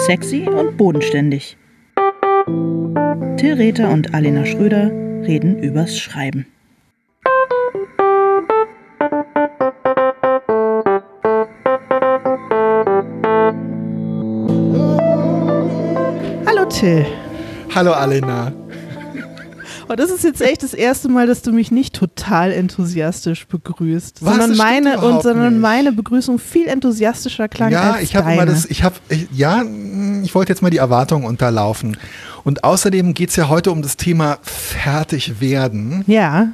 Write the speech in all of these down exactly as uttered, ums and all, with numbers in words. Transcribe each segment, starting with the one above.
Sexy und bodenständig. Till Rether und Alena Schröder reden übers Schreiben. Hallo Till. Hallo Alena. Und das ist jetzt echt das erste Mal, dass du mich nicht total enthusiastisch begrüßt, Was? sondern Das stimmt meine überhaupt und sondern nicht. meine Begrüßung viel enthusiastischer klang Ja, als ich habe deine. immer das, ich habe, ja, ich wollte jetzt mal die Erwartungen unterlaufen. Und außerdem geht es ja heute um das Thema fertig werden. Ja.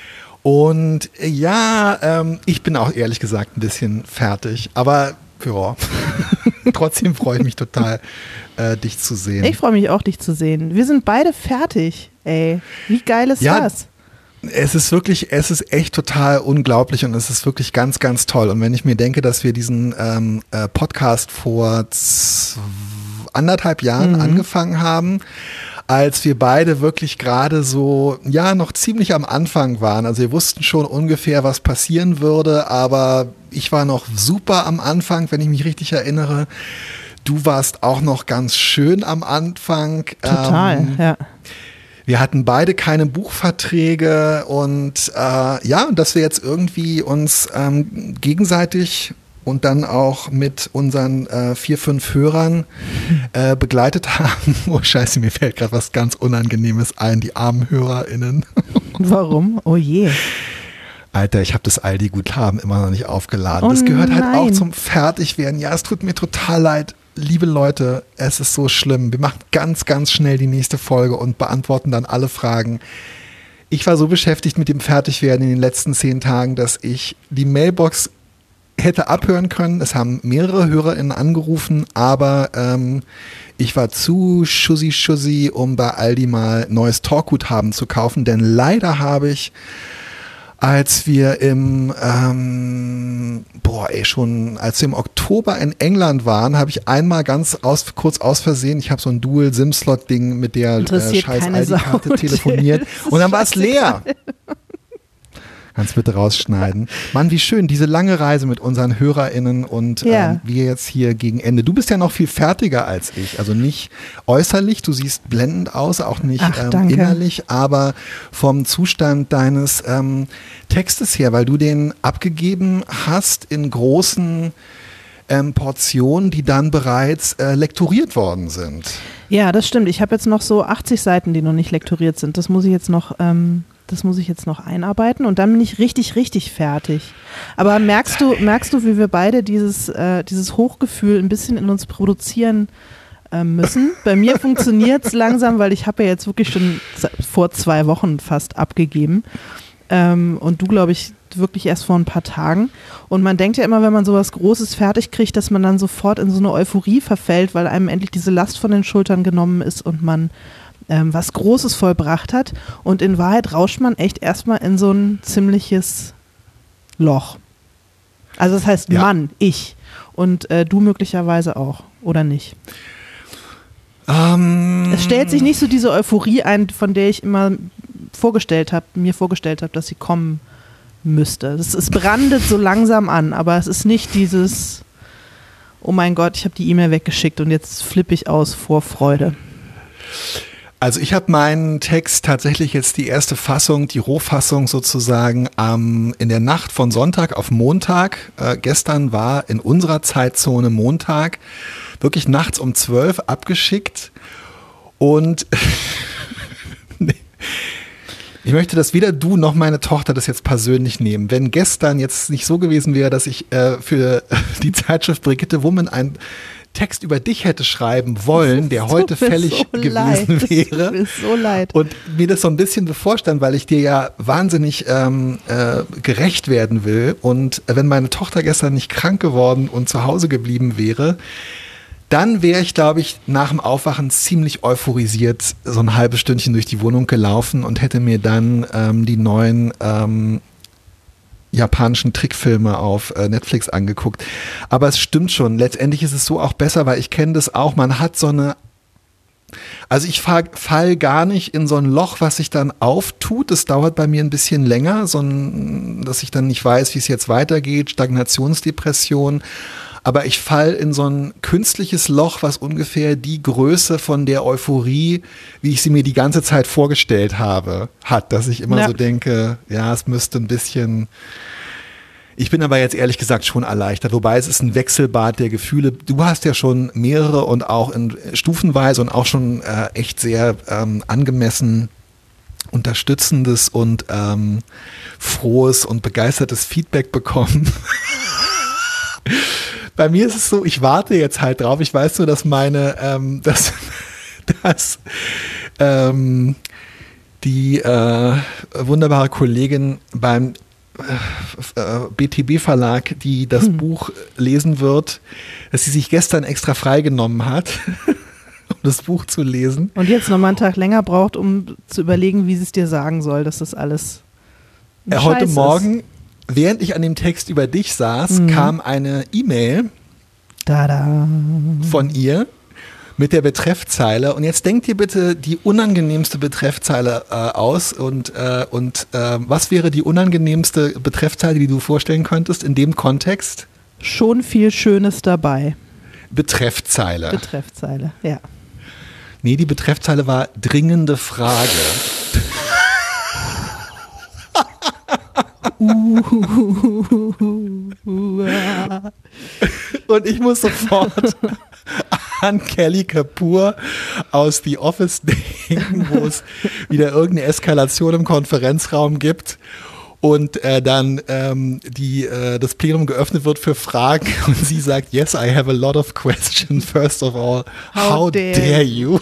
Und ja, ähm, ich bin auch ehrlich gesagt ein bisschen fertig, aber ja, trotzdem freue ich mich total, äh, dich zu sehen. Ich freue mich auch, dich zu sehen. Wir sind beide fertig, ey. Wie geil ist Ja, das? Es ist wirklich, es ist echt total unglaublich und es ist wirklich ganz, ganz toll. Und wenn ich mir denke, dass wir diesen ähm, äh, Podcast vor z- anderthalb Jahren Mhm. angefangen haben, als wir beide wirklich gerade so, ja, noch ziemlich am Anfang waren. Also wir wussten schon ungefähr, was passieren würde, aber ich war noch super am Anfang, wenn ich mich richtig erinnere. Du warst auch noch ganz schön am Anfang. Total, Ähm, ja. Wir hatten beide keine Buchverträge und äh, ja, und dass wir jetzt irgendwie uns ähm, gegenseitig und dann auch mit unseren äh, vier, fünf Hörern äh, begleitet haben. Oh scheiße, mir fällt gerade was ganz Unangenehmes ein, die armen HörerInnen. Warum? Oh je. Alter, ich habe das Aldi-Guthaben immer noch nicht aufgeladen. Oh das gehört halt nein. auch zum Fertigwerden. Ja, es tut mir total leid. Liebe Leute, es ist so schlimm. Wir machen ganz, ganz schnell die nächste Folge und beantworten dann alle Fragen. Ich war so beschäftigt mit dem Fertigwerden in den letzten zehn Tagen, dass ich die Mailbox hätte abhören können. Es haben mehrere HörerInnen angerufen, aber ähm, ich war zu schussi-schussi, um bei Aldi mal neues Talkguthaben zu kaufen, denn leider habe ich, als wir im, ähm, boah ey, schon, als wir im Oktober in England waren, habe ich einmal ganz aus, kurz aus Versehen, ich habe so ein Dual-SIM-Slot-Ding mit der äh, Interessiert scheiß keine Aldi-Karte Sau, telefoniert Till. und dann war es Scheißegal. leer. Kannst bitte rausschneiden. Mann, wie schön, diese lange Reise mit unseren HörerInnen und Ja. ähm, wir jetzt hier gegen Ende. Du bist ja noch viel fertiger als ich, also nicht äußerlich, du siehst blendend aus, auch nicht Ach, ähm, danke. innerlich, aber vom Zustand deines ähm, Textes her, weil du den abgegeben hast in großen ähm, Portionen, die dann bereits äh, lektoriert worden sind. Ja, das stimmt. Ich habe jetzt noch so achtzig Seiten, die noch nicht lektoriert sind. Das muss ich jetzt noch, ähm, das muss ich jetzt noch einarbeiten und dann bin ich richtig, richtig fertig. Aber merkst du, merkst du, wie wir beide dieses, äh, dieses Hochgefühl ein bisschen in uns produzieren äh, müssen? Bei mir funktioniert es langsam, weil ich habe ja jetzt wirklich schon vor zwei Wochen fast abgegeben. Ähm, und du, glaube ich, wirklich erst vor ein paar Tagen. Und man denkt ja immer, wenn man sowas Großes fertig kriegt, dass man dann sofort in so eine Euphorie verfällt, weil einem endlich diese Last von den Schultern genommen ist und man ähm, was Großes vollbracht hat. Und in Wahrheit rauscht man echt erstmal in so ein ziemliches Loch. Also das heißt Ja. Mann, ich. Und äh, du möglicherweise auch, oder nicht? Ähm, Es stellt sich nicht so diese Euphorie ein, von der ich immer vorgestellt habe, mir vorgestellt habe, dass sie kommen müsste. Es, es brandet so langsam an, aber es ist nicht dieses, oh mein Gott, ich habe die E-Mail weggeschickt und jetzt flippe ich aus vor Freude. Also ich habe meinen Text tatsächlich jetzt die erste Fassung, die Rohfassung sozusagen ähm, in der Nacht von Sonntag auf Montag. Äh, gestern war in unserer Zeitzone Montag, wirklich nachts um zwölf abgeschickt und nee. Ich möchte, dass weder du noch meine Tochter das jetzt persönlich nehmen. Wenn gestern jetzt nicht so gewesen wäre, dass ich äh, für die Zeitschrift Brigitte Woman ein Text über dich hätte schreiben wollen, der heute Tut mir fällig so gewesen leid. wäre. Es tut mir so leid. Und mir das so ein bisschen bevorstand, weil ich dir ja wahnsinnig ähm, äh, gerecht werden will. Und wenn meine Tochter gestern nicht krank geworden und zu Hause geblieben wäre, dann wäre ich, glaube ich, nach dem Aufwachen ziemlich euphorisiert so ein halbes Stündchen durch die Wohnung gelaufen und hätte mir dann ähm, die neuen ähm, japanischen Trickfilme auf äh, Netflix angeguckt. Aber es stimmt schon, letztendlich ist es so auch besser, weil ich kenne das auch, man hat so eine, also ich fall, fall gar nicht in so ein Loch, was sich dann auftut, das dauert bei mir ein bisschen länger, so ein, dass ich dann nicht weiß, wie es jetzt weitergeht, Stagnationsdepression, aber ich fall in so ein künstliches Loch, was ungefähr die Größe von der Euphorie, wie ich sie mir die ganze Zeit vorgestellt habe, hat, dass ich immer Ja. so denke, ja, es müsste ein bisschen. Ich bin aber jetzt ehrlich gesagt schon erleichtert, wobei es ist ein Wechselbad der Gefühle. Du hast ja schon mehrere und auch in stufenweise und auch schon äh, echt sehr ähm, angemessen unterstützendes und ähm, frohes und begeistertes Feedback bekommen. Bei mir ist es so, ich warte jetzt halt drauf. Ich weiß nur, dass meine, ähm, dass, dass ähm, die äh, wunderbare Kollegin beim B T B-Verlag, die das hm. Buch lesen wird, dass sie sich gestern extra freigenommen hat, um das Buch zu lesen. Und jetzt nochmal einen Tag länger braucht, um zu überlegen, wie sie es dir sagen soll, dass das alles äh, Heute Morgen, ist. während ich an dem Text über dich saß, hm. kam eine E-Mail Tada. von ihr mit der Betreffzeile. Und jetzt denkt ihr bitte die unangenehmste Betreffzeile äh, aus. Und, äh, und äh, was wäre die unangenehmste Betreffzeile, die du vorstellen könntest in dem Kontext? Schon viel Schönes dabei. Betreffzeile. Betreffzeile, ja. Nee, die Betreffzeile war dringende Frage. Und ich muss sofort an Kelly Kapoor aus The Office denken, wo es wieder irgendeine Eskalation im Konferenzraum gibt und äh, dann ähm, die, äh, das Plenum geöffnet wird für Fragen und sie sagt, yes, I have a lot of questions. First of all, how, how dare, dare you?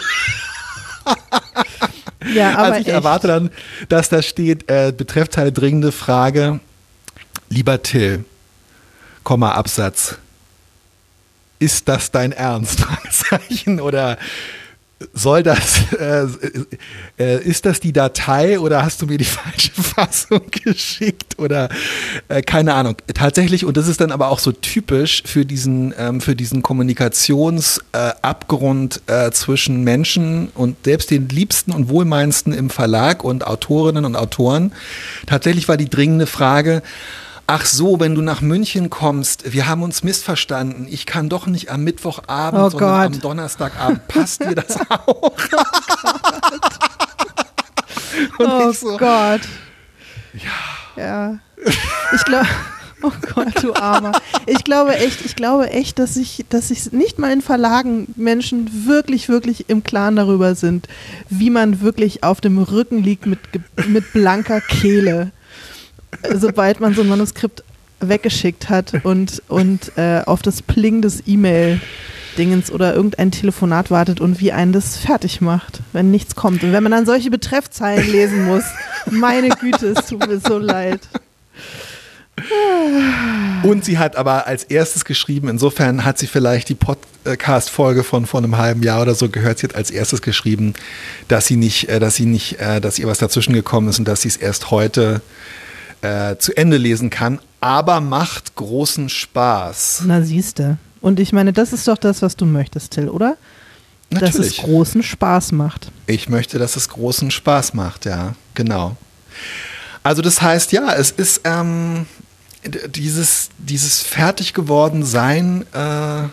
Ja, aber also ich echt. erwarte dann, dass da steht, äh, Betreffzeile dringende Frage, lieber Till, Komma, Absatz, ist das dein Ernst? Fragezeichen, oder soll das, äh, äh, ist das die Datei oder hast du mir die falsche Fassung geschickt oder äh, keine Ahnung. Tatsächlich, und das ist dann aber auch so typisch für diesen, ähm, für diesen Kommunikationsabgrund äh, äh, zwischen Menschen und selbst den Liebsten und Wohlmeinendsten im Verlag und Autorinnen und Autoren. Tatsächlich war die dringende Frage, ach so, wenn du nach München kommst, wir haben uns missverstanden. Ich kann doch nicht am Mittwochabend, oh sondern Gott. am Donnerstagabend. Passt dir das auch? Oh, oh so, Gott. Ja. Ja. Ich glaube, oh Gott, du Armer. Ich glaube echt, ich glaube echt, dass ich, dass ich nicht mal in Verlagen Menschen wirklich, wirklich im Klaren darüber sind, wie man wirklich auf dem Rücken liegt mit, mit blanker Kehle. Sobald man so ein Manuskript weggeschickt hat und, und äh, auf das Pling des E-Mail-Dingens oder irgendein Telefonat wartet und wie einen das fertig macht, wenn nichts kommt. Und wenn man dann solche Betreffzeilen lesen muss, meine Güte, es tut mir so leid. Und sie hat aber als erstes geschrieben, insofern hat sie vielleicht die Podcast-Folge von vor einem halben Jahr oder so gehört, sie hat als erstes geschrieben, dass sie nicht, dass sie nicht, dass ihr was dazwischen gekommen ist und dass sie es erst heute äh, zu Ende lesen kann, aber macht großen Spaß. Na siehste. Und ich meine, das ist doch das, was du möchtest, Till, oder? Natürlich. Dass es großen Spaß macht. Ich möchte, dass es großen Spaß macht, ja, genau. Also das heißt, ja, es ist ähm, dieses, dieses fertig geworden Sein, äh,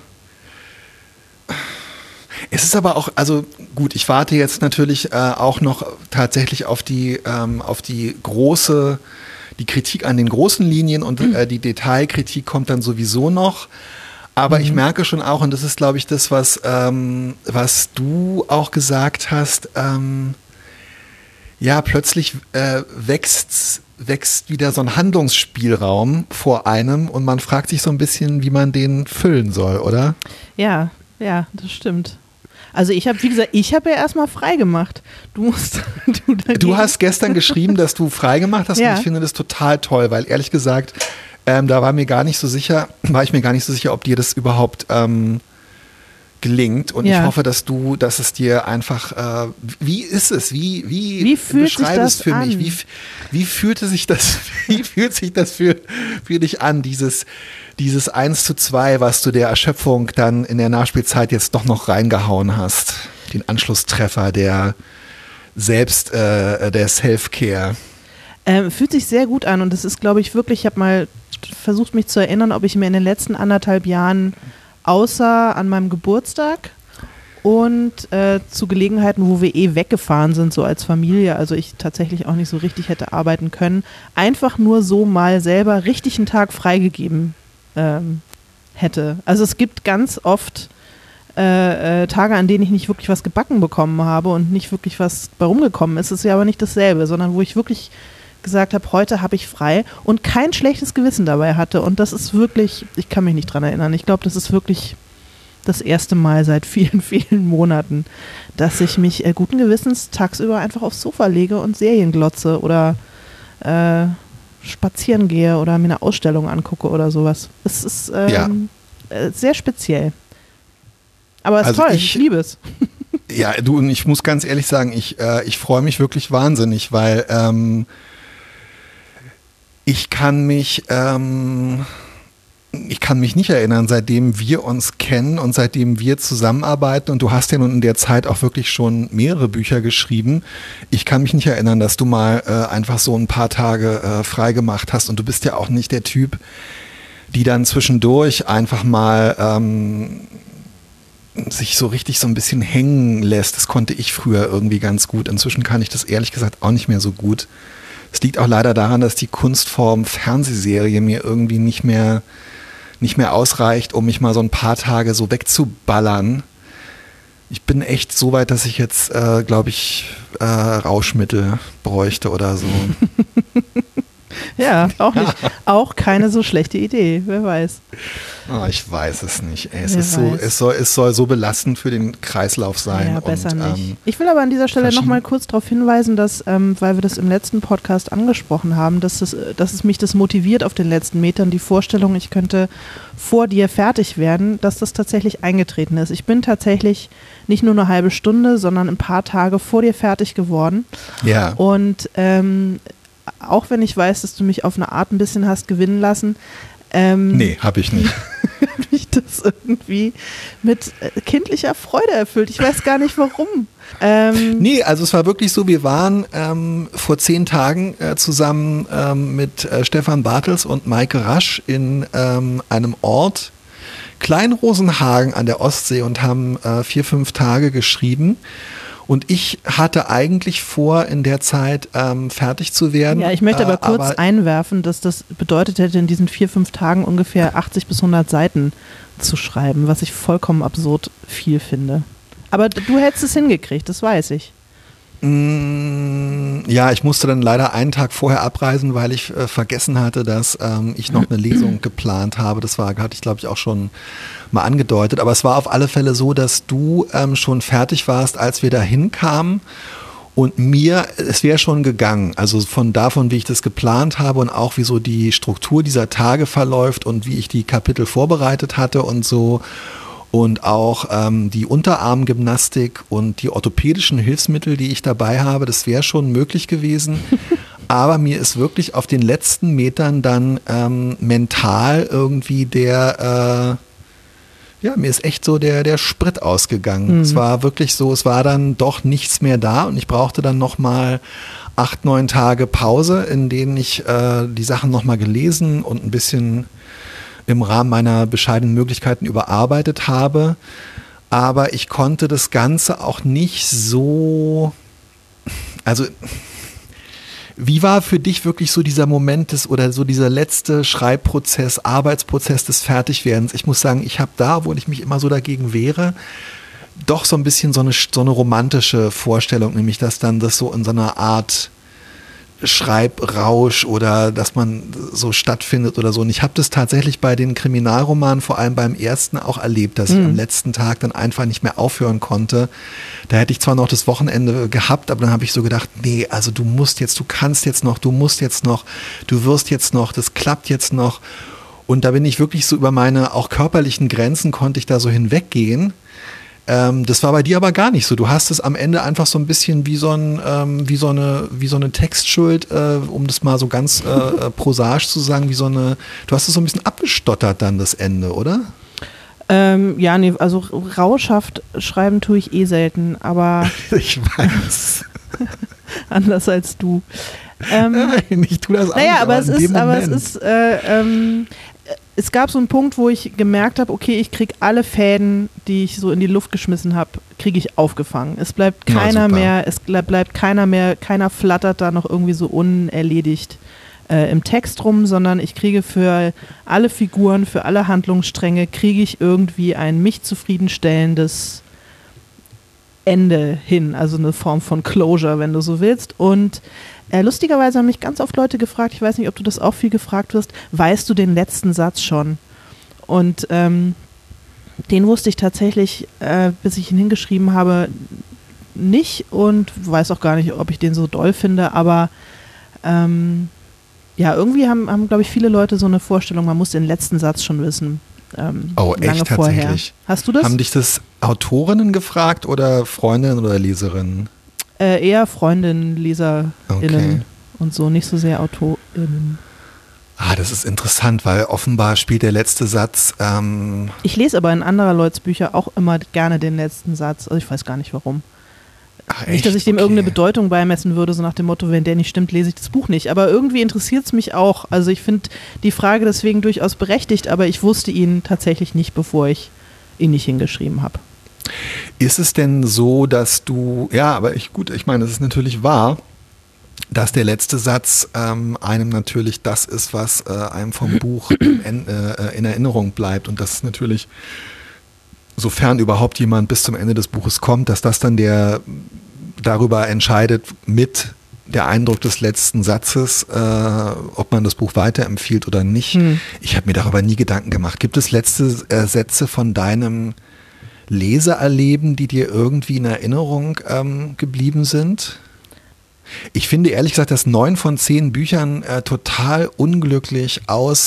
es ist aber auch, also gut, ich warte jetzt natürlich äh, auch noch tatsächlich auf die, ähm, auf die große, die Kritik an den großen Linien und äh, die Detailkritik kommt dann sowieso noch. Aber mhm. ich merke schon auch, und das ist, glaube ich, das, was, ähm, was du auch gesagt hast, ähm, ja, plötzlich äh, wächst, wächst wieder so ein Handlungsspielraum vor einem und man fragt sich so ein bisschen, wie man den füllen soll, oder? Ja, ja, das stimmt. Also ich habe, wie gesagt, ich habe ja erstmal frei gemacht. Du musst, du, du hast gestern geschrieben, dass du frei gemacht hast ja. Und ich finde das total toll, weil ehrlich gesagt, ähm, da war mir gar nicht so sicher, war ich mir gar nicht so sicher, ob dir das überhaupt ähm, gelingt. Und ja. ich hoffe, dass du, dass es dir einfach, äh, wie ist es? Wie, wie, wie fühlt beschreib sich das es für an? mich? Wie, wie fühlte sich das, wie fühlt sich das für, für dich an, dieses Dieses eins zu zwei, was du der Erschöpfung dann in der Nachspielzeit jetzt doch noch reingehauen hast. Den Anschlusstreffer der Selbst, äh, der Self-Care. Ähm, fühlt sich sehr gut an und das ist, glaube ich, wirklich, ich habe mal versucht mich zu erinnern, ob ich mir in den letzten anderthalb Jahren außer an meinem Geburtstag und äh, zu Gelegenheiten, wo wir eh weggefahren sind, so als Familie, also ich tatsächlich auch nicht so richtig hätte arbeiten können, einfach nur so mal selber richtig einen Tag freigegeben ähm, hätte. Also es gibt ganz oft äh, äh, Tage, an denen ich nicht wirklich was gebacken bekommen habe und nicht wirklich was bei rumgekommen ist. Es ist ja aber nicht dasselbe, sondern wo ich wirklich gesagt habe, heute habe ich frei und kein schlechtes Gewissen dabei hatte. Und das ist wirklich, ich kann mich nicht dran erinnern, ich glaube, das ist wirklich das erste Mal seit vielen, vielen Monaten, dass ich mich äh, guten Gewissens tagsüber einfach aufs Sofa lege und Serien glotze oder äh, spazieren gehe oder mir eine Ausstellung angucke oder sowas. Es ist ähm, ja. äh, sehr speziell. Aber es ist also toll, ich, ich liebe es. Ja, du, und ich muss ganz ehrlich sagen, ich, äh, ich freue mich wirklich wahnsinnig, weil ähm, ich kann mich, ähm, ich kann mich nicht erinnern, seitdem wir uns kennen und seitdem wir zusammenarbeiten, und du hast ja nun in der Zeit auch wirklich schon mehrere Bücher geschrieben, ich kann mich nicht erinnern, dass du mal äh, einfach so ein paar Tage äh, frei gemacht hast, und du bist ja auch nicht der Typ, die dann zwischendurch einfach mal ähm, sich so richtig so ein bisschen hängen lässt. Das konnte ich früher irgendwie ganz gut. Inzwischen kann ich das ehrlich gesagt auch nicht mehr so gut. Es liegt auch leider daran, dass die Kunstform Fernsehserie mir irgendwie nicht mehr, nicht mehr ausreicht, um mich mal so ein paar Tage so wegzuballern. Ich bin echt so weit, dass ich jetzt, äh, glaube ich, äh, Rauschmittel bräuchte oder so. Ja, auch nicht. Auch keine so schlechte Idee, wer weiß. Oh, ich weiß es nicht. Ey, es, ist so, es, soll, es soll so belastend für den Kreislauf sein. Ja, besser und, nicht. Ähm, ich will aber an dieser Stelle nochmal kurz darauf hinweisen, dass, ähm, weil wir das im letzten Podcast angesprochen haben, dass, das, dass es mich das motiviert auf den letzten Metern, die Vorstellung, ich könnte vor dir fertig werden, dass das tatsächlich eingetreten ist. Ich bin tatsächlich nicht nur eine halbe Stunde, sondern ein paar Tage vor dir fertig geworden. Ja. Und ähm, auch wenn ich weiß, dass du mich auf eine Art ein bisschen hast gewinnen lassen. Ähm, nee, habe ich nicht. habe ich das irgendwie mit äh, kindlicher Freude erfüllt. Ich weiß gar nicht warum. Ähm, nee, also es war wirklich so, wir waren ähm, vor zehn Tagen äh, zusammen ähm, mit äh, Stefan Bartels und Maike Rasch in ähm, einem Ort, Kleinrosenhagen an der Ostsee, und haben äh, vier, fünf Tage geschrieben. Und ich hatte eigentlich vor, in der Zeit ähm, fertig zu werden. Ja, ich möchte aber kurz aber einwerfen, dass das bedeutet hätte, in diesen vier, fünf Tagen ungefähr achtzig bis hundert Seiten zu schreiben, was ich vollkommen absurd viel finde. Aber du hättest es hingekriegt, das weiß ich. Ja, ich musste dann leider einen Tag vorher abreisen, weil ich äh, vergessen hatte, dass ähm, ich noch eine Lesung geplant habe. Das war, hatte ich glaube ich auch schon mal angedeutet. Aber es war auf alle Fälle so, dass du ähm, schon fertig warst, als wir da hinkamen. Und mir, es wäre schon gegangen. Also von davon, wie ich das geplant habe und auch wie so die Struktur dieser Tage verläuft und wie ich die Kapitel vorbereitet hatte und so. Und auch ähm, die Unterarmgymnastik und die orthopädischen Hilfsmittel, die ich dabei habe, das wäre schon möglich gewesen. Aber mir ist wirklich auf den letzten Metern dann ähm, mental irgendwie der, äh, ja, mir ist echt so der, der Sprit ausgegangen. Mhm. Es war wirklich so, es war dann doch nichts mehr da, und ich brauchte dann nochmal acht, neun Tage Pause, in denen ich äh, die Sachen nochmal gelesen und ein bisschen im Rahmen meiner bescheidenen Möglichkeiten überarbeitet habe. Aber ich konnte das Ganze auch nicht so, also wie war für dich wirklich so dieser Moment des oder so dieser letzte Schreibprozess, Arbeitsprozess des Fertigwerdens? Ich muss sagen, ich habe da, obwohl ich mich immer so dagegen wehre, doch so ein bisschen so eine, so eine romantische Vorstellung, nämlich dass dann das so in so einer Art Schreibrausch oder dass man so stattfindet oder so. Und ich habe das tatsächlich bei den Kriminalromanen, vor allem beim ersten, auch erlebt, dass mhm. ich am letzten Tag dann einfach nicht mehr aufhören konnte. Da hätte ich zwar noch das Wochenende gehabt, aber dann habe ich so gedacht, nee, also du musst jetzt, du kannst jetzt noch, du musst jetzt noch, du wirst jetzt noch, das klappt jetzt noch. Und da bin ich wirklich so über meine auch körperlichen Grenzen, konnte ich da so hinweggehen. Ähm, das war bei dir aber gar nicht so. Du hast es am Ende einfach so ein bisschen wie so, ein, ähm, wie so, eine, wie so eine Textschuld, äh, um das mal so ganz äh, prosaisch zu sagen, wie so eine, du hast es so ein bisschen abgestottert dann, das Ende, oder? Ähm, ja, nee, also rauschhaft schreiben tue ich eh selten, aber ich weiß. anders als du. Ähm, Nein, ich tue das auch naja, nicht, aber, aber es in ist, dem aber es Moment. ist, äh, ähm, es gab so einen Punkt, wo ich gemerkt habe, okay, ich kriege alle Fäden, die ich so in die Luft geschmissen habe, kriege ich aufgefangen. Es bleibt Na, keiner super. mehr, es bleibt keiner mehr, keiner flattert da noch irgendwie so unerledigt äh, im Text rum, sondern ich kriege für alle Figuren, für alle Handlungsstränge, kriege ich irgendwie ein mich zufriedenstellendes Ende hin, also eine Form von Closure, wenn du so willst. Und äh, lustigerweise haben mich ganz oft Leute gefragt, ich weiß nicht, ob du das auch viel gefragt wirst, weißt du den letzten Satz schon? Und ähm, den wusste ich tatsächlich, äh, bis ich ihn hingeschrieben habe, nicht und weiß auch gar nicht, ob ich den so doll finde, aber ähm, ja, irgendwie haben, haben glaube ich, viele Leute so eine Vorstellung, man muss den letzten Satz schon wissen. Ähm, Oh, lange echt vorher. tatsächlich? Hast du das? Haben dich das Autorinnen gefragt oder Freundinnen oder Leserinnen? Äh, eher Freundinnen, LeserInnen Okay. und so, nicht so sehr AutorInnen. Ah, das ist interessant, weil offenbar spielt der letzte Satz, ähm, Ich lese aber in anderer Leuts Bücher auch immer gerne den letzten Satz. Also ich weiß gar nicht warum. ach, Nicht, dass echt? ich dem Okay. irgendeine Bedeutung beimessen würde, so nach dem Motto, wenn der nicht stimmt, lese ich das Buch nicht. Aber irgendwie interessiert es mich auch. Also ich finde die Frage deswegen durchaus berechtigt, aber ich wusste ihn tatsächlich nicht, bevor ich ihn nicht hingeschrieben habe. Ist es denn so, dass du, ja, aber ich, gut, ich meine, das ist natürlich wahr, dass der letzte Satz ähm, einem natürlich das ist, was äh, einem vom Buch in, äh, in Erinnerung bleibt und das ist natürlich, sofern überhaupt jemand bis zum Ende des Buches kommt, dass das dann der darüber entscheidet mit der Eindruck des letzten Satzes, äh, ob man das Buch weiterempfiehlt oder nicht. Hm. Ich habe mir darüber nie Gedanken gemacht. Gibt es letzte äh, Sätze von deinem Leseerleben, die dir irgendwie in Erinnerung ähm, geblieben sind? Ich finde ehrlich gesagt, dass neun von zehn Büchern äh, total unglücklich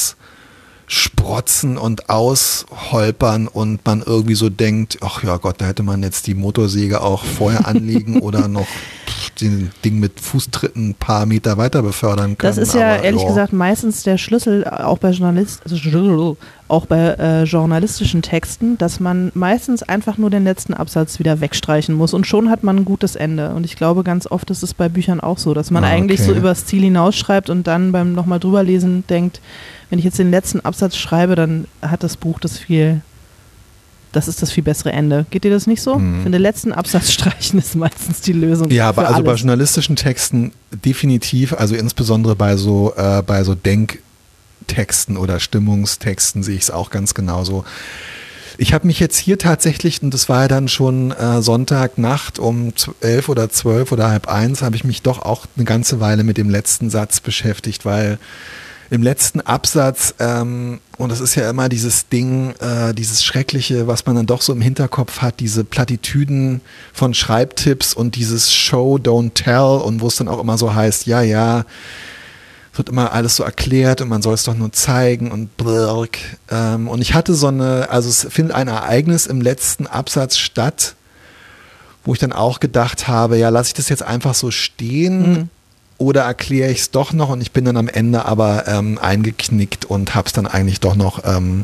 aussprotzen und ausholpern und man irgendwie so denkt, ach ja Gott, da hätte man jetzt die Motorsäge auch vorher anlegen oder noch den Ding mit Fußtritten ein paar Meter weiter befördern können. Das ist ja aber, ehrlich ja. gesagt meistens der Schlüssel, auch bei, Journalist, also auch bei äh, journalistischen Texten, dass man meistens einfach nur den letzten Absatz wieder wegstreichen muss und schon hat man ein gutes Ende. Und ich glaube, ganz oft ist es bei Büchern auch so, dass man Ah, eigentlich okay. so übers Ziel hinausschreibt und dann beim nochmal drüberlesen denkt, wenn ich jetzt den letzten Absatz schreibe, dann hat das Buch das viel, das ist das viel bessere Ende. Geht dir das nicht so? Mhm. Ich finde, den letzten Absatz streichen ist meistens die Lösung. Ja, aber für also bei alles. journalistischen Texten definitiv, also insbesondere bei so, äh, bei so Denktexten oder Stimmungstexten sehe ich es auch ganz genauso. Ich habe mich jetzt hier tatsächlich, und das war ja dann schon äh, Sonntagnacht um elf oder zwölf oder halb eins, habe ich mich doch auch eine ganze Weile mit dem letzten Satz beschäftigt, weil im letzten Absatz, ähm, und das ist ja immer dieses Ding, äh, dieses Schreckliche, was man dann doch so im Hinterkopf hat, diese Plattitüden von Schreibtipps und dieses Show, don't tell und wo es dann auch immer so heißt, ja, ja, es wird immer alles so erklärt und man soll es doch nur zeigen und blirk. Ähm, und ich hatte so eine, also es findet ein Ereignis im letzten Absatz statt, wo ich dann auch gedacht habe, ja, lasse ich das jetzt einfach so stehen, Mhm. oder erkläre ich es doch noch und ich bin dann am Ende aber ähm, eingeknickt und habe es dann eigentlich doch noch ähm,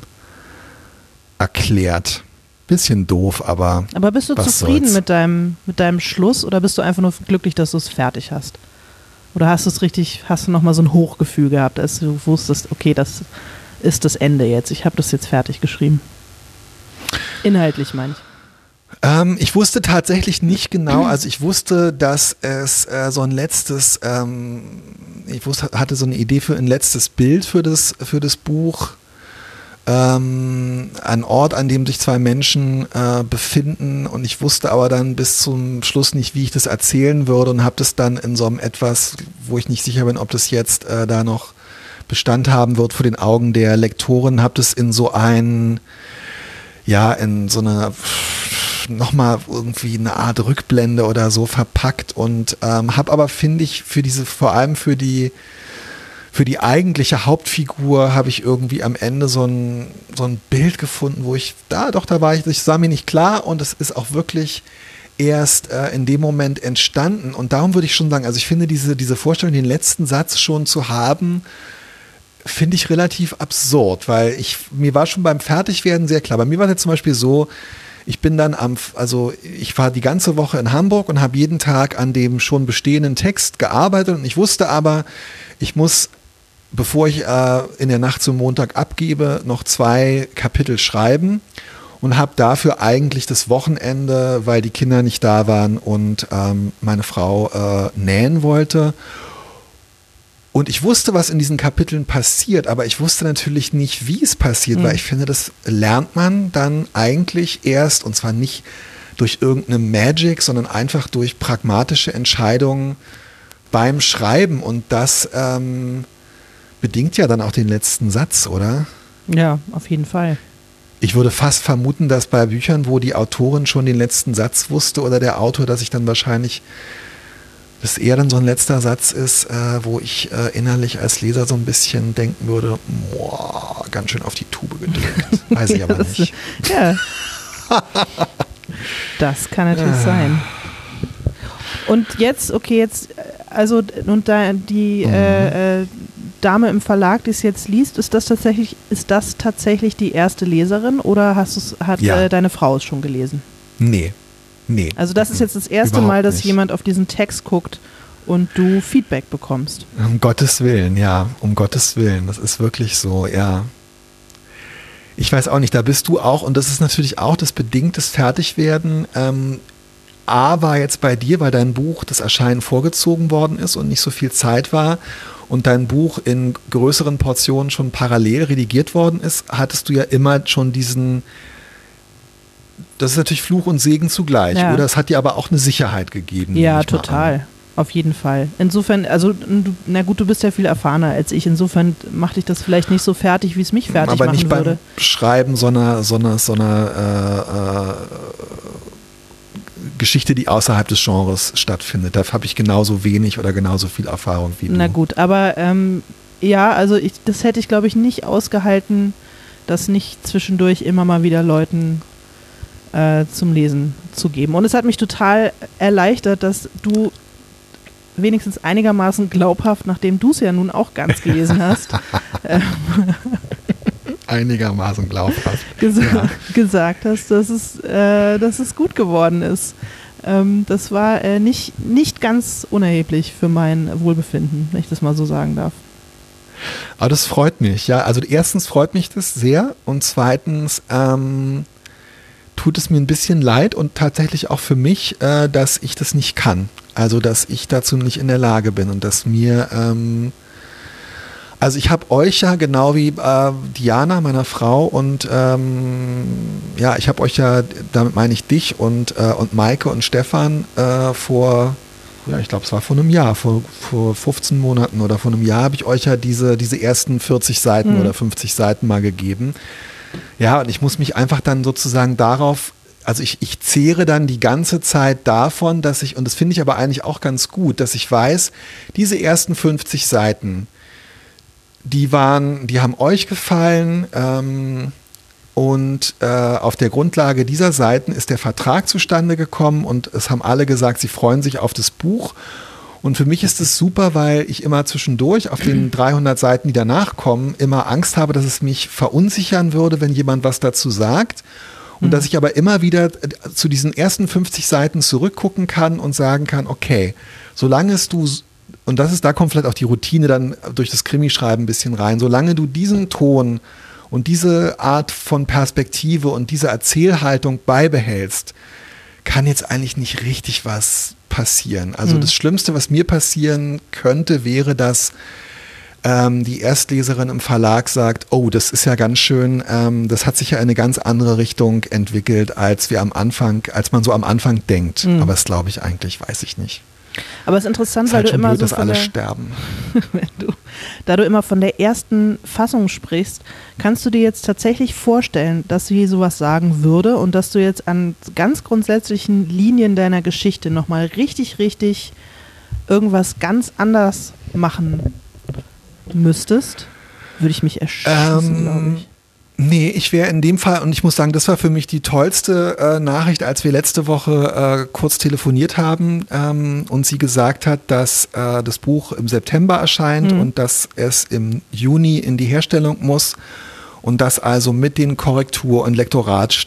erklärt. Bisschen doof, aber Aber bist du was zufrieden soll's. mit deinem, mit deinem Schluss oder bist du einfach nur glücklich, dass du es fertig hast? Oder hast du es richtig, hast du nochmal so ein Hochgefühl gehabt, als du wusstest, okay, das ist das Ende jetzt. Ich habe das jetzt fertig geschrieben. Inhaltlich meine ich. Ähm, ich wusste tatsächlich nicht genau, also ich wusste, dass es äh, so ein letztes, ähm, ich wusste, hatte so eine Idee für ein letztes Bild für das, für das Buch. Ähm, ein Ort, an dem sich zwei Menschen äh, befinden und ich wusste aber dann bis zum Schluss nicht, wie ich das erzählen würde und habe das dann in so einem etwas, wo ich nicht sicher bin, ob das jetzt äh, da noch Bestand haben wird vor den Augen der Lektoren, habe das in so ein, ja, in so eine nochmal irgendwie eine Art Rückblende oder so verpackt und ähm, habe aber, finde ich, für diese, vor allem für die Für die eigentliche Hauptfigur habe ich irgendwie am Ende so ein, so ein Bild gefunden, wo ich, da doch, da war ich, ich sah mir nicht klar und es ist auch wirklich erst äh, in dem Moment entstanden und darum würde ich schon sagen, also ich finde diese, diese Vorstellung, den letzten Satz schon zu haben, finde ich relativ absurd, weil ich, mir war schon beim Fertigwerden sehr klar, bei mir war es jetzt zum Beispiel so, ich bin dann am, also ich war die ganze Woche in Hamburg und habe jeden Tag an dem schon bestehenden Text gearbeitet und ich wusste aber, ich muss, bevor ich äh, in der Nacht zum Montag abgebe, noch zwei Kapitel schreiben und habe dafür eigentlich das Wochenende, weil die Kinder nicht da waren und ähm, meine Frau äh, nähen wollte. Und ich wusste, was in diesen Kapiteln passiert, aber ich wusste natürlich nicht, wie es passiert, mhm. weil ich finde, das lernt man dann eigentlich erst, und zwar nicht durch irgendeine Magic, sondern einfach durch pragmatische Entscheidungen beim Schreiben. Und das ähm, bedingt ja dann auch den letzten Satz, oder? Ja, auf jeden Fall. Ich würde fast vermuten, dass bei Büchern, wo die Autorin schon den letzten Satz wusste oder der Autor, dass ich dann wahrscheinlich das eher dann so ein letzter Satz ist, äh, wo ich äh, innerlich als Leser so ein bisschen denken würde, boah, ganz schön auf die Tube gedrückt. Weiß ich aber das, nicht. Ja. Das kann natürlich Ah. sein. Und jetzt, okay, jetzt, also und da die Mhm. äh, äh, Dame im Verlag, die es jetzt liest, ist das tatsächlich, ist das tatsächlich die erste Leserin oder hast du's, hat Ja. äh, deine Frau es schon gelesen? Nee. Nee. Also das ist jetzt das erste Überhaupt Mal, dass nicht. jemand auf diesen Text guckt und du Feedback bekommst. Um Gottes Willen, ja, um Gottes Willen. Das ist wirklich so, ja. Ich weiß auch nicht, da bist du auch, und das ist natürlich auch das bedingtes Fertigwerden. Ähm, A war jetzt bei dir, weil dein Buch, das Erscheinen vorgezogen worden ist und nicht so viel Zeit war und dein Buch in größeren Portionen schon parallel redigiert worden ist, hattest du ja immer schon diesen, das ist natürlich Fluch und Segen zugleich, Ja. oder? Es hat dir aber auch eine Sicherheit gegeben. nehme Ja, ich mal an. total. Auf jeden Fall. Insofern, also du, na gut, du bist ja viel erfahrener als ich. Insofern macht dich das vielleicht nicht so fertig, wie es mich fertig aber machen nicht würde. beim Schreiben so einer, so einer, so einer äh, äh, Geschichte, die außerhalb des Genres stattfindet. Da habe ich genauso wenig oder genauso viel Erfahrung wie du. Na gut, aber ähm, ja, also ich, das hätte ich, glaube ich, nicht ausgehalten, das nicht zwischendurch immer mal wieder Leuten äh, zum Lesen zu geben. Und es hat mich total erleichtert, dass du wenigstens einigermaßen glaubhaft, nachdem du es ja nun auch ganz gelesen hast, äh, Einigermaßen glaubhaft. ges Ja. gesagt hast, dass es, äh, dass es gut geworden ist. Ähm, das war äh, nicht, nicht ganz unerheblich für mein Wohlbefinden, wenn ich das mal so sagen darf. Aber das freut mich, ja. Also erstens freut mich das sehr und zweitens ähm, tut es mir ein bisschen leid und tatsächlich auch für mich, äh, dass ich das nicht kann. Also dass ich dazu nicht in der Lage bin und dass mir, ähm, also ich habe euch ja genau wie äh, Diana, meiner Frau und ähm, ja, ich habe euch ja, damit meine ich dich und, äh, und Maike und Stefan äh, vor, ja, ich glaube es war vor einem Jahr, vor, vor fünfzehn Monaten oder vor einem Jahr habe ich euch ja diese, diese ersten vierzig Seiten Mhm. oder fünfzig Seiten mal gegeben. Ja, und ich muss mich einfach dann sozusagen darauf, also ich, ich zehre dann die ganze Zeit davon, dass ich, und das finde ich aber eigentlich auch ganz gut, dass ich weiß, diese ersten fünfzig Seiten, die waren, die haben euch gefallen ähm, und äh, auf der Grundlage dieser Seiten ist der Vertrag zustande gekommen und es haben alle gesagt, sie freuen sich auf das Buch. Und für mich ist es super, weil ich immer zwischendurch auf den dreihundert Seiten, die danach kommen, immer Angst habe, dass es mich verunsichern würde, wenn jemand was dazu sagt. Und Mhm. dass ich aber immer wieder zu diesen ersten fünfzig Seiten zurückgucken kann und sagen kann, okay, solange es du, und das ist, da kommt vielleicht auch die Routine dann durch das Krimischreiben ein bisschen rein, solange du diesen Ton und diese Art von Perspektive und diese Erzählhaltung beibehältst, kann jetzt eigentlich nicht richtig was passieren. Also Mhm. das Schlimmste, was mir passieren könnte, wäre, dass ähm, die Erstleserin im Verlag sagt, oh, das ist ja ganz schön, ähm, das hat sich ja in eine ganz andere Richtung entwickelt, als wir am Anfang, als man so am Anfang denkt. Mhm. Aber das glaube ich eigentlich, weiß ich nicht. Aber es ist interessant, Ist weil halt du schon immer blöd, so dass von alle der, sterben. wenn du, da du immer von der ersten Fassung sprichst, kannst du dir jetzt tatsächlich vorstellen, dass sie sowas sagen würde und dass du jetzt an ganz grundsätzlichen Linien deiner Geschichte nochmal richtig, richtig irgendwas ganz anders machen müsstest? Würde ich mich erschießen, Ähm, glaube ich. Nee, ich wäre in dem Fall, und ich muss sagen, das war für mich die tollste äh, Nachricht, als wir letzte Woche äh, kurz telefoniert haben ähm, und sie gesagt hat, dass äh, das Buch im September erscheint Mhm. und dass es im Juni in die Herstellung muss und dass also mit den Korrektur- und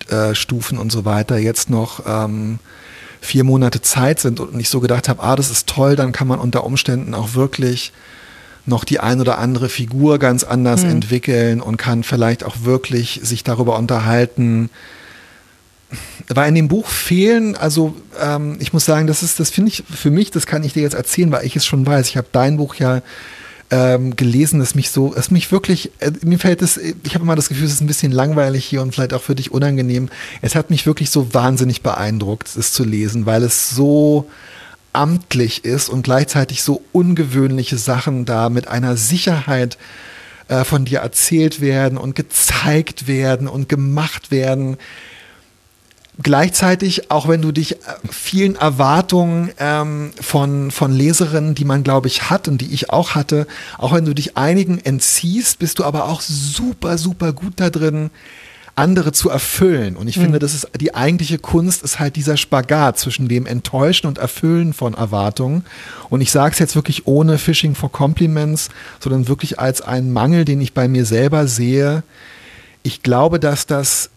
Teststufen äh, und so weiter jetzt noch ähm, vier Monate Zeit sind und ich so gedacht habe, ah, das ist toll, dann kann man unter Umständen auch wirklich noch die ein oder andere Figur ganz anders mhm. entwickeln und kann vielleicht auch wirklich sich darüber unterhalten. Weil in dem Buch fehlen, also ähm, ich muss sagen, das ist, das finde ich für mich, das kann ich dir jetzt erzählen, weil ich es schon weiß. Ich habe dein Buch ja ähm, gelesen, das mich so, es mich wirklich, äh, mir fällt es, ich habe immer das Gefühl, es ist ein bisschen langweilig hier und vielleicht auch für dich unangenehm. Es hat mich wirklich so wahnsinnig beeindruckt, es zu lesen, weil es so amtlich ist und gleichzeitig so ungewöhnliche Sachen da mit einer Sicherheit äh, von dir erzählt werden und gezeigt werden und gemacht werden. Gleichzeitig, auch wenn du dich vielen Erwartungen ähm, von, von Leserinnen, die man, glaube ich, hat und die ich auch hatte, auch wenn du dich einigen entziehst, bist du aber auch super, super gut da drin, andere zu erfüllen. Und ich mhm. finde, das ist die eigentliche Kunst, ist halt dieser Spagat zwischen dem Enttäuschen und Erfüllen von Erwartungen. Und ich sage es jetzt wirklich ohne Fishing for Compliments, sondern wirklich als einen Mangel, den ich bei mir selber sehe. Ich glaube, dass das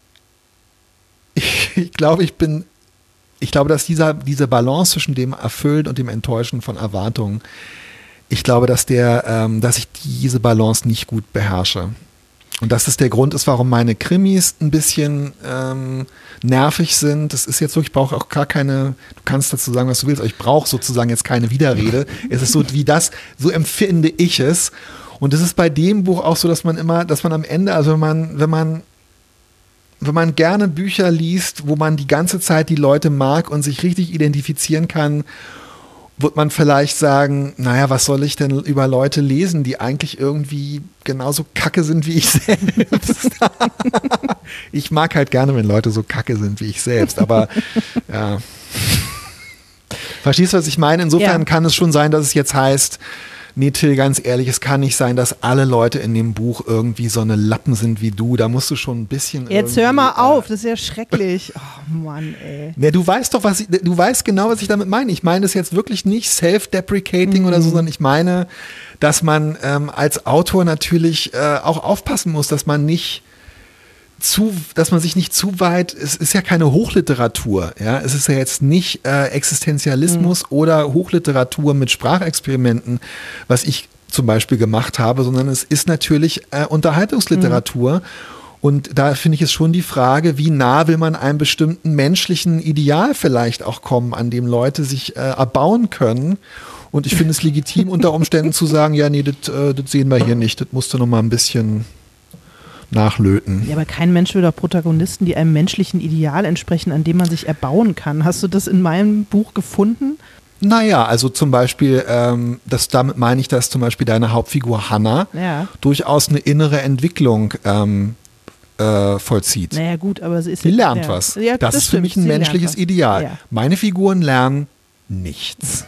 Ich, ich glaube, ich bin, ich glaube, dass dieser, diese Balance zwischen dem Erfüllen und dem Enttäuschen von Erwartungen, ich glaube, dass der, ähm, dass ich diese Balance nicht gut beherrsche. Und dass das der Grund ist, warum meine Krimis ein bisschen ähm, nervig sind. Das ist jetzt so, ich brauche auch gar keine, du kannst dazu sagen, was du willst, aber ich brauche sozusagen jetzt keine Widerrede. Es ist so wie das, so empfinde ich es. Und es ist bei dem Buch auch so, dass man immer, dass man am Ende, also wenn man, wenn man Wenn man gerne Bücher liest, wo man die ganze Zeit die Leute mag und sich richtig identifizieren kann, wird man vielleicht sagen, naja, was soll ich denn über Leute lesen, die eigentlich irgendwie genauso kacke sind wie ich selbst. Ich mag halt gerne, wenn Leute so kacke sind wie ich selbst, aber ja. Verstehst du, was ich meine? Insofern ja. kann es schon sein, dass es jetzt heißt, nee, Till, ganz ehrlich, es kann nicht sein, dass alle Leute in dem Buch irgendwie so eine Lappen sind wie du. Da musst du schon ein bisschen. Jetzt hör mal auf, das ist ja schrecklich. Oh Mann, ey. Nee, du weißt doch, was ich, du weißt genau, was ich damit meine. Ich meine das jetzt wirklich nicht self-deprecating mhm. oder so, sondern ich meine, dass man ähm, als Autor natürlich äh, auch aufpassen muss, dass man nicht zu, dass man sich nicht zu weit, es ist ja keine Hochliteratur, ja, es ist ja jetzt nicht äh, Existenzialismus mhm. oder Hochliteratur mit Sprachexperimenten, was ich zum Beispiel gemacht habe, sondern es ist natürlich äh, Unterhaltungsliteratur mhm. und da finde ich es schon die Frage, wie nah will man einem bestimmten menschlichen Ideal vielleicht auch kommen, an dem Leute sich äh, erbauen können. Und ich finde es legitim, unter Umständen zu sagen, ja, nee, das äh, sehen wir hier nicht, das musst du noch mal ein bisschen nachlöten. Ja, aber kein Mensch will doch Protagonisten, die einem menschlichen Ideal entsprechen, an dem man sich erbauen kann. Hast du das in meinem Buch gefunden? Naja, also zum Beispiel, ähm, das, damit meine ich, dass zum Beispiel deine Hauptfigur Hannah ja. durchaus eine innere Entwicklung ähm, äh, vollzieht. Naja gut, aber sie ist... Sie lernt ja. was. Ja, das, das ist für mich ein menschliches Ideal. Ja. Meine Figuren lernen nichts.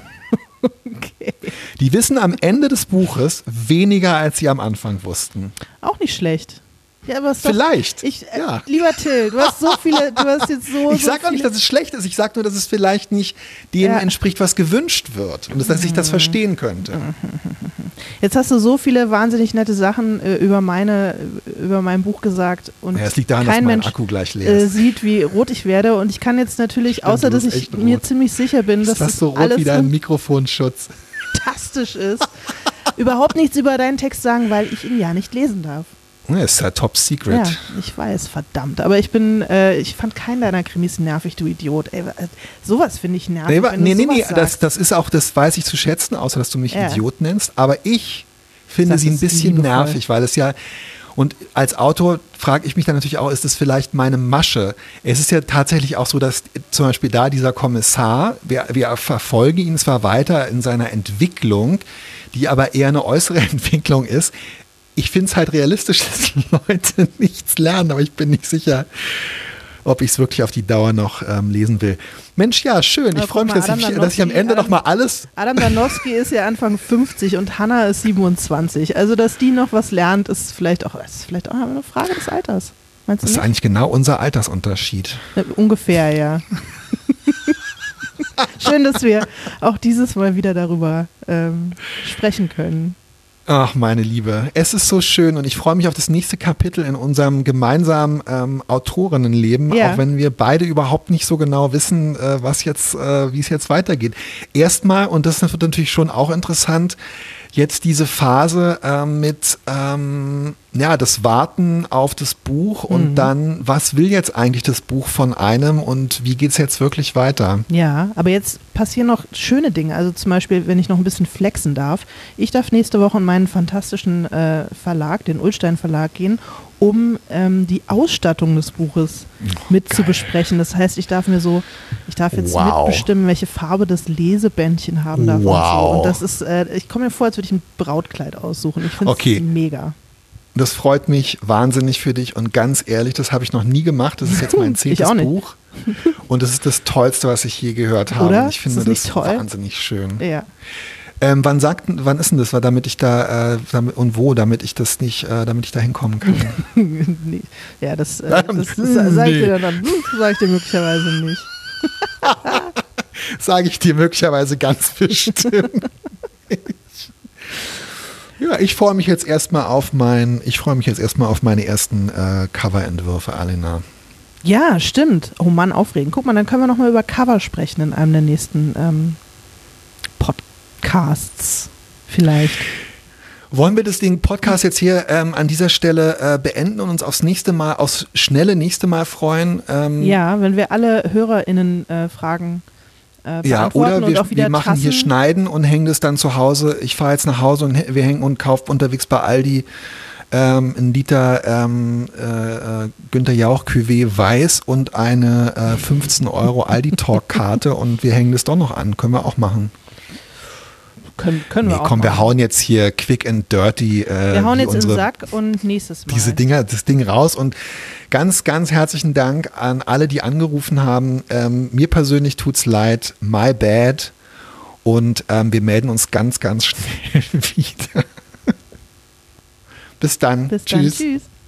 Okay. Die wissen am Ende des Buches weniger, als sie am Anfang wussten. Auch nicht schlecht. Ja, aber vielleicht. Doch, ich, äh, ja. Lieber Till, du hast so viele, du hast jetzt so. Ich so sage auch nicht, dass es schlecht ist. Ich sage nur, dass es vielleicht nicht dem ja. entspricht, was gewünscht wird. Und dass ich das verstehen könnte. Jetzt hast du so viele wahnsinnig nette Sachen äh, über meine, über mein Buch gesagt. Und ja, es liegt daran, kein dass mein Mensch Akku gleich leer ist. Äh, sieht, wie rot ich werde. Und ich kann jetzt natürlich, Stimmt, außer dass ich mir ziemlich sicher bin, dass ist das so rot alles wie dein Mikrofonschutz fantastisch ist, überhaupt nichts über deinen Text sagen, weil ich ihn ja nicht lesen darf. Ja, ist ja top secret. Ja, ich weiß, verdammt. Aber ich bin, äh, ich fand keinen deiner Krimis nervig, du Idiot. Ey, äh, sowas finde ich nervig. Nee, wenn nee, du nee, nee sagst. das, das ist auch, das weiß ich zu schätzen, außer dass du mich ja. Idiot nennst. Aber ich finde das sie ein bisschen liebevoll. nervig, weil es ja, und als Autor frage ich mich dann natürlich auch, ist das vielleicht meine Masche? Es ist ja tatsächlich auch so, dass zum Beispiel da dieser Kommissar, wir, wir verfolgen ihn zwar weiter in seiner Entwicklung, die aber eher eine äußere Entwicklung ist. Ich finde es halt realistisch, dass Leute nichts lernen, aber ich bin nicht sicher, ob ich es wirklich auf die Dauer noch ähm, lesen will. Mensch, ja, schön. Ich freue mich, dass ich, dass ich am Ende Adam, noch mal alles... Adam Danowski ist ja Anfang fünfzig und Hannah ist siebenundzwanzig. Also, dass die noch was lernt, ist vielleicht auch, ist vielleicht auch eine Frage des Alters. Meinst du das ist nicht? eigentlich genau unser Altersunterschied. Ja, ungefähr, ja. Schön, dass wir auch dieses Mal wieder darüber ähm, sprechen können. Ach, meine Liebe, es ist so schön und ich freue mich auf das nächste Kapitel in unserem gemeinsamen ähm, Autorinnenleben, Ja. auch wenn wir beide überhaupt nicht so genau wissen, äh, was jetzt, äh, wie es jetzt weitergeht. Erstmal, und das wird natürlich schon auch interessant, jetzt diese Phase äh, mit ähm, ja, das Warten auf das Buch und Mhm. dann, was will jetzt eigentlich das Buch von einem und wie geht es jetzt wirklich weiter? Ja, aber jetzt passieren noch schöne Dinge. Also zum Beispiel, wenn ich noch ein bisschen flexen darf. Ich darf nächste Woche in meinen fantastischen äh, Verlag, den Ullstein Verlag, gehen, um ähm, die Ausstattung des Buches mit geil. zu besprechen. Das heißt, ich darf mir so, ich darf jetzt Wow. mitbestimmen, welche Farbe das Lesebändchen haben darf Wow. und so. Und das ist, äh, ich komme mir vor, als würde ich ein Brautkleid aussuchen. Ich finde es Okay. mega. Das freut mich wahnsinnig für dich und ganz ehrlich, das habe ich noch nie gemacht. Das ist jetzt mein zehntes auch nicht. Buch und das ist das Tollste, was ich je gehört habe. Oder? Und ich finde Ist das nicht das toll? wahnsinnig schön. Ja. Ähm, wann sagt, wann ist denn das, damit ich da äh, damit, und wo, damit ich das nicht, äh, damit ich da hinkommen kann? Nee. Ja, das, äh, das, das Hm, sage ich nee. dir dann, sage ich dir möglicherweise nicht. Sage ich dir möglicherweise ganz bestimmt. Ja, ich freue mich jetzt erstmal auf mein, ich freue mich jetzt erstmal auf meine ersten äh, Coverentwürfe, Alena. Ja, stimmt. Oh Mann, aufregend. Guck mal, dann können wir nochmal über Cover sprechen in einem der nächsten ähm, Podcasts vielleicht. Wollen wir das Ding Podcast jetzt hier ähm, an dieser Stelle äh, beenden und uns aufs nächste Mal, aufs schnelle nächste Mal freuen? Ähm, Ja, wenn wir alle HörerInnen äh, Fragen äh, Ja, beantworten oder und wir, auch wieder wir machen Tassen. hier Schneiden und hängen das dann zu Hause. Ich fahre jetzt nach Hause und hä- wir hängen und kaufen unterwegs bei Aldi ähm, einen Liter ähm, äh, äh, Günther Jauch Cuvée weiß und eine äh, fünfzehn Euro Aldi Talk Karte und wir hängen das doch noch an. Können wir auch machen. Können, können Nee, wir auch komm, wir machen. hauen jetzt hier quick and dirty äh, Wir hauen wie jetzt in den unsere, Sack und nächstes Mal. diese Dinger, das Ding raus und ganz, ganz herzlichen Dank an alle, die angerufen haben. Ähm, mir persönlich tut's leid, my bad und ähm, wir melden uns ganz, ganz schnell wieder. Bis dann. Bis dann. Tschüss. Tschüss.